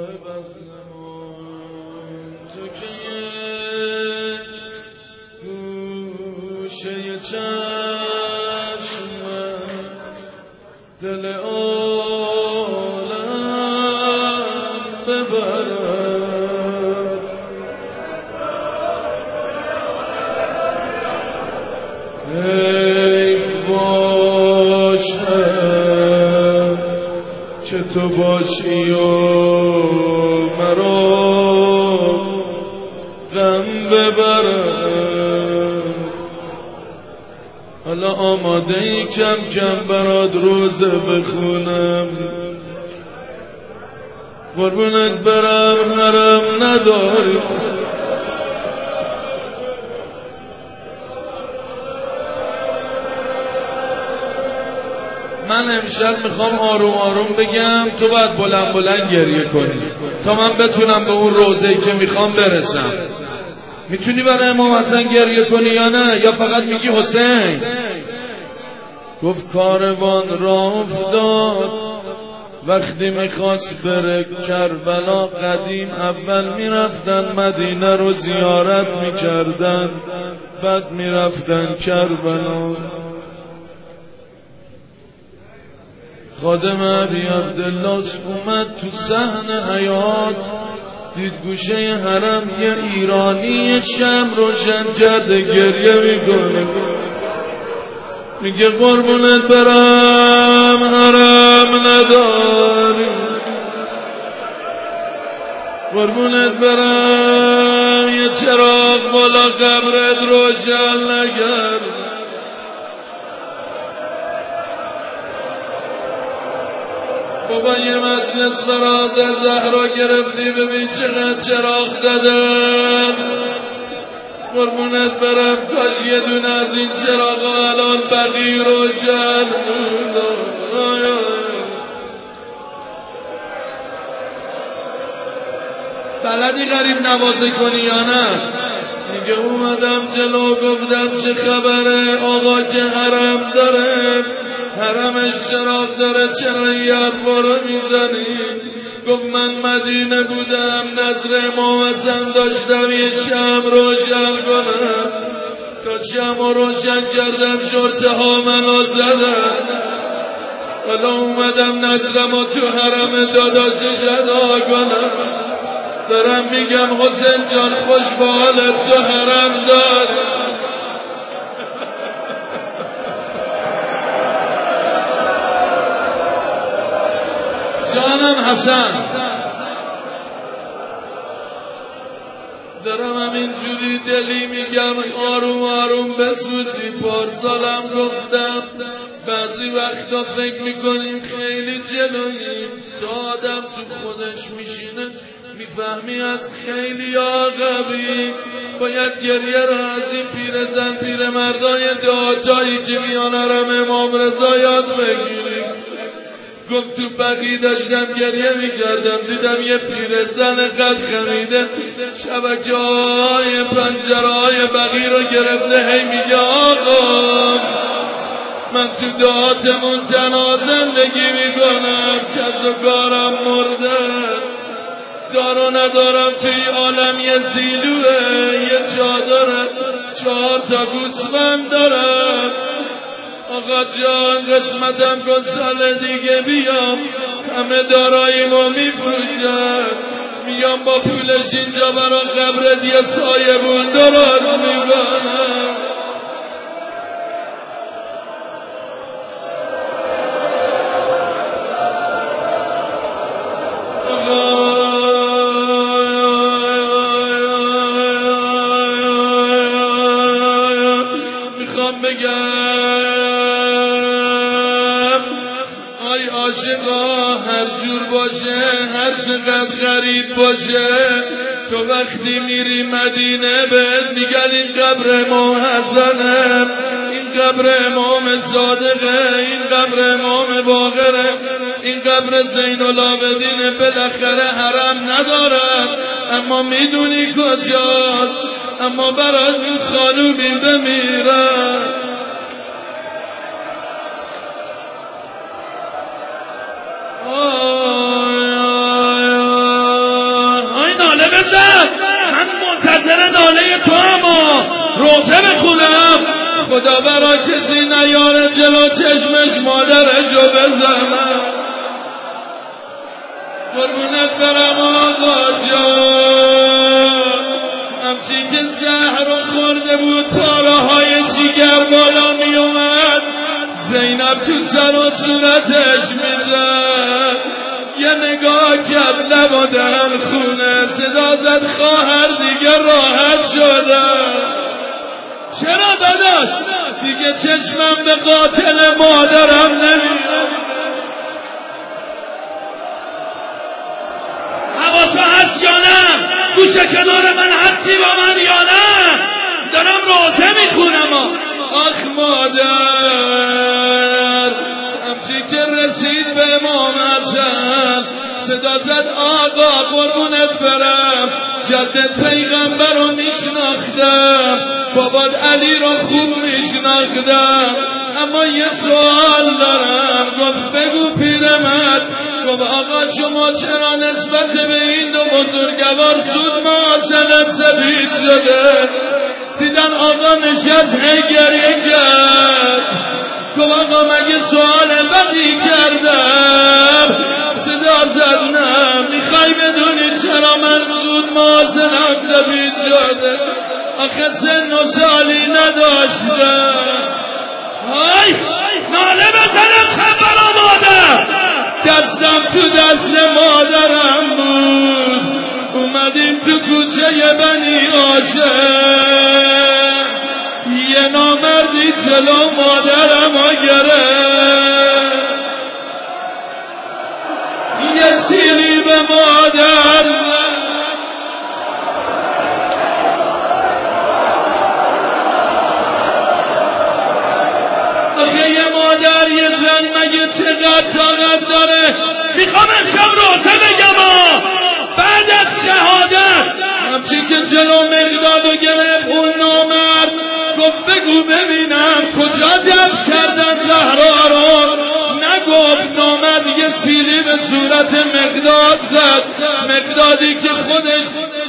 بختمون تو که یک گوشه چشمم دل عالم ببرد حیف باشم که تو باشی و مرا غم ببرم. حالا آماده ای کم کم برات روزه بخونم، قربونت برم حرم نداری. من امشب میخوام آروم آروم بگم، تو باید بلند بلند گریه کنی تا من بتونم به اون روزه‌ای که میخوام برسم. میتونی برای امام حسن گریه کنی یا نه؟ یا فقط میگی حسین؟ گفت کاروان راه افتاد وقتی میخواست بره کربلا، قدیم اول میرفتن مدینه رو زیارت میکردن، بعد میرفتن کربلا. خادم ابی عبدالله اومد تو صحن حیات، دید گوشه حرم یه ایرانی شمع روشن کرده گریه میکنه، میگه قربونت برم حرم نداری، قربونت برم یه چراغ بالا قبرت روشن نکرد. بابا یه مجلس فراز زهرا گرفتی، ببین چقدر چراغ زدن. قربونت برم کاش یه دونه از این چراغ الان بقی روشن. بلدی غریب نوازه کنی یا نه؟ میگه اومدم جلو گفتم چه خبره آقا که حرم داره، حرمش چراغ داره چرا یه بارو میزنی؟ گفت من مدینه بودم نظر امام حسن داشتم یه شمع روشن کنم، تا شمع روشن کردم شرطه ها منو زدن، حالا اومدم نظرمو تو حرم داداشش ادا کنم. دارم میگم حسین جان خوش به حالت تو حرم داری. جانم حسن دارم همینجوری دلی میگم آروم آروم بسوزی. پارسالم گفتم بعضی وقتا فکر میکنیم خیلی جلوییم، تا آدم تو خودش میشینه میفهمی از خیلی عقبی. باید گریه را از این پیرزن پیرمردای دعاتایی که میان حرم امام رضا یاد بگیریم. گفت تو بقی داشتم گریه میکردم، دیدم یه پیرزن قد خمیده شبکه های پنجره های بقی رو گرفته، هی میگه آقا من تو دعاتمون تنها زندگی میکنم، کس و کارم مرده، دارو ندارم توی عالم یه زیلوه یه چادره 4 تا گوسفند دارم. آقا جان قسمتم کن سال دیگه بیام همه داراییمو میفروشم، میام با پولش اینجا برا قبرت یه سایبون درست میکنم. میخوام بگم ای عاشقا هر جور باشه هر چقدر غریب باشه، تو وقتی میری مدینه بهت میگن این قبر امام حسنه، این قبر امام صادقه، این قبر امام باقره، این قبر زین العابدین. بالاخره حرم ندارد اما میدونی کجاست، اما برات این خانومی بمیرن. بزن، من منتظر ناله تو اما روزه بخونم. خدا برا کسی نیاره جلو چشمش مادرشو بزنم. قربونت برم آقا جان، همچی که زهر خورده بود پاره جیگر بالا می اومد، زینب تو سر و صورتش میزد، یه نگاه کرد لب و دهن خونه، صدا زد خواهر دیگه راحت شدم. چرا داداش؟ دیگه چشمم به قاتل مادرم نمیاد. حواسا هست یا نه؟ گوش کنار من هستی با من یا نه؟ دارم روزه میخونم. آخ مادر، همچی که رسید به امام حسن صدا زد آقا قربونت برم، جدت پیغمبر رو میشناختم، بابات علی رو خوب میشناختم، اما یه سوال دارم. گفت بگو پیرمرد. گفت آقا شما چرا نسبت به این دو بزرگوار زود محاسنت سپید شده؟ دیدن آقا نشست گریه کرد. گفت آقا مگه سوال بدی کردم؟ صدا زد نه، میخوای بدونی چرا من زود محاسنت سپید شده؟ آخه سن و سالی نداشتم. های ناله بزنم چنبرا مادر، دستم تو دست مادرم بود. اومدیم تو کوچه بنی هاشم، یه نامردی جلو مادرم ها گرفت، یه سیلی به مادر. آخه یه مادر یه زن مگه چقدر طاقت داره؟ میخوام امشب روزه بگم بعد از شهادت، همچی که جلو مقدادو گرفت اون نامرد گفت بگو ببینم کجا دفع کردن زهرا رو. نگفت. نامرد یه سیلی به صورت مقداد زد، مقدادی که خودش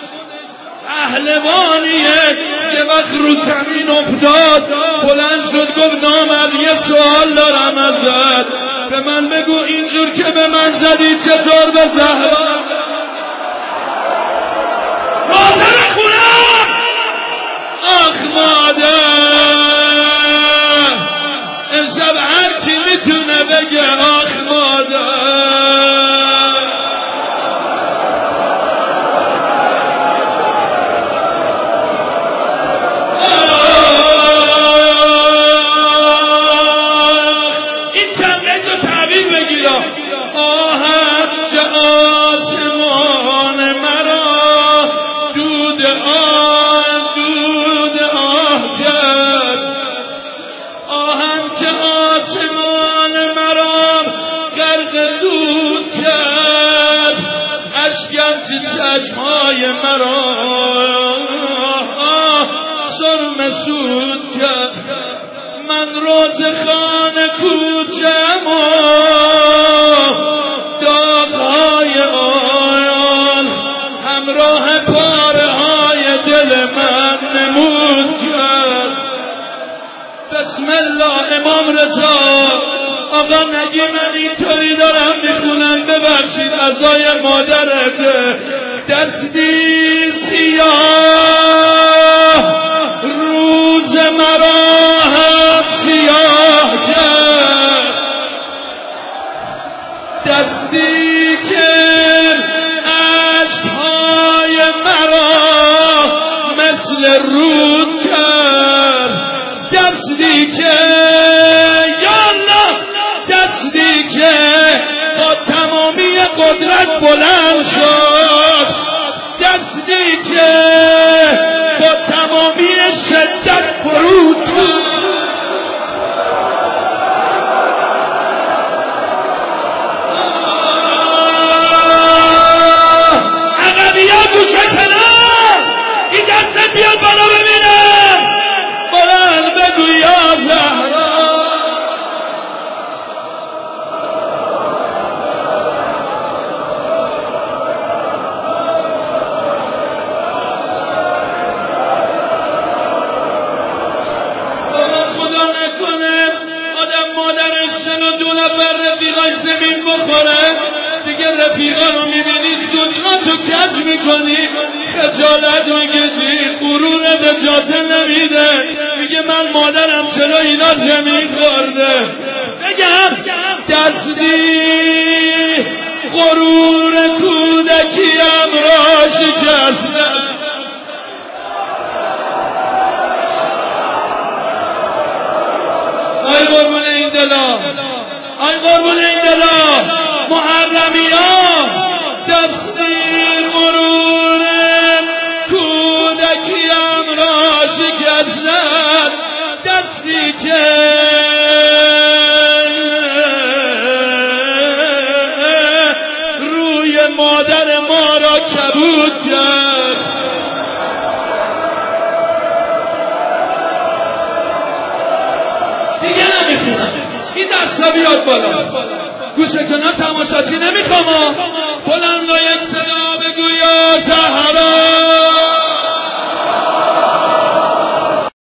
پهلوانیه یه وقت رو زمین افتاد، بلند شد گفت نامرد یه سوال دارم ازت، به من بگو اینجور که به من زدی چطور به زهرا؟ روزه بخونم؟ آخ مادر، امشب هر کی میتونه بگه آخ مادر. چشمای مرا سرم سود کرد، من روزخان کوچم و داغ‌های آن همراه پاره های دل من نمود کرد. بسم الله. امام رضا آقا نگی من اینطوری دارم میخونم، ببخشید عزای مادرت. دستی سیاه روز مرا هم سیاه کرد، دستی که عشقهای مرا مثل رود کرد، دستی که دستی که با تمامی قدرت بلند شد، دستی که با تمامی شدت فرود عقبیه گوشه کنم، این دستت بیاد بالا ببینم، بلند بگو یا زهرا. زمین بخوره دیگه رفیقا رو میبینی سودناتو کج میکنی خجالت میکشی غرورت اجازه نمیده میگه من مادرم چرا اینا زمین خورده بگم دستی غرور کودکیم را شکسته آی قربون این دلا آی قربون این دلا محرمی ها دستی غرور کودکیم را شکستن دستی که روی مادر ما را کبود کرد دیگه نمیخونم این دستا بیاد بالا گوشتونا تماشاچی نمیخوام